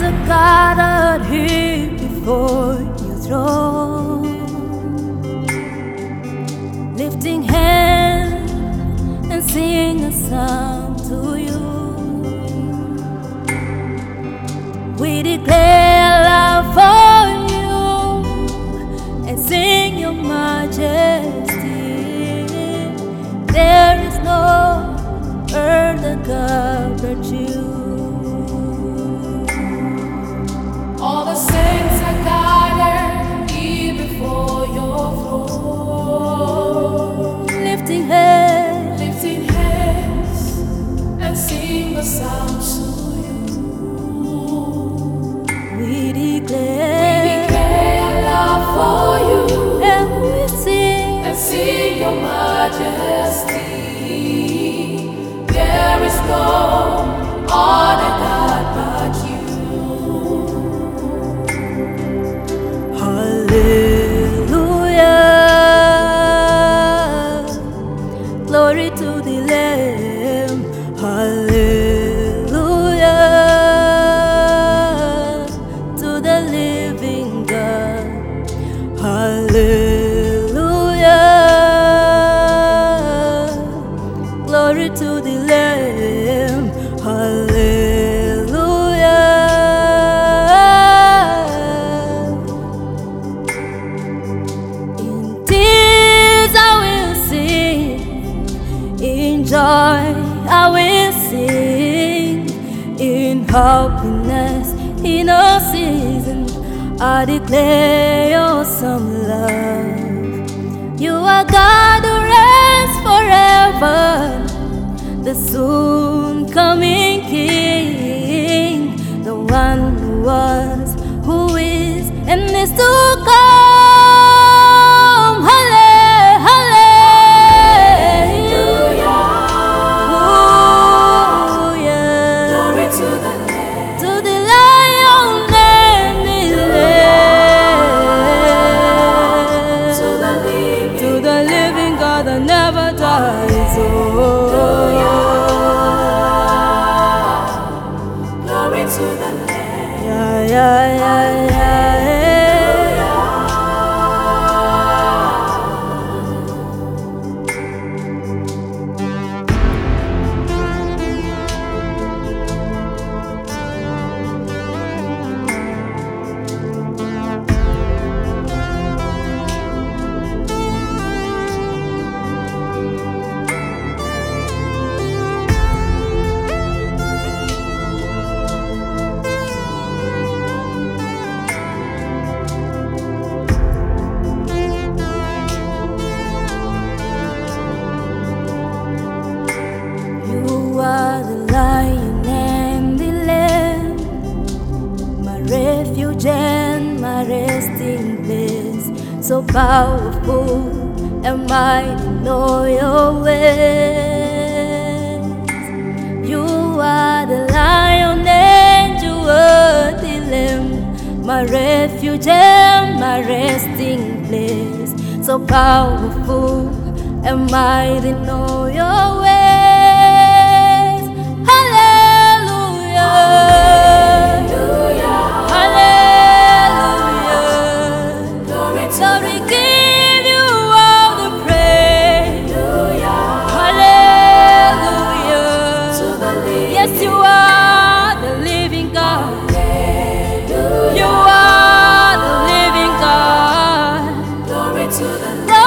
are gathered here before your throne, lifting hands and sing a song to you. We declare love for you and sing your majesty. There is no earth that God but you. All the saints are gathered here before your throne, Lifting hands and sing a song to you. we We declare declare love for you and we and sing your majesty. There is no other God but you. Hallelujah, glory to the Lamb. Hallelujah, to the living God. Hallelujah, glory to the Lamb. Hallelujah. In tears I will sing, in joy I will sing, in happiness, in all seasons I declare your awesome love. You are God who reigns forever, the soon coming King, the one who was, who is, and is to come. Hallelujah. Glory to the Lamb. To the Lion and the Lamb, To the living to the living God that never dies. Oh, glory to the Lamb. yeah, yeah, yeah, yeah. You are the Lion and the Lamb, my refuge and my resting place. So powerful and mighty in all your ways. You are the Lion and you are the Lamb, my refuge and my resting place. So powerful and mighty in all your ways. Hallelujah. Hallelujah. Glory to Lord, we give you all the praise. Hallelujah. the living. Yes, you are the living God. You are the living God. Glory to the Lamb.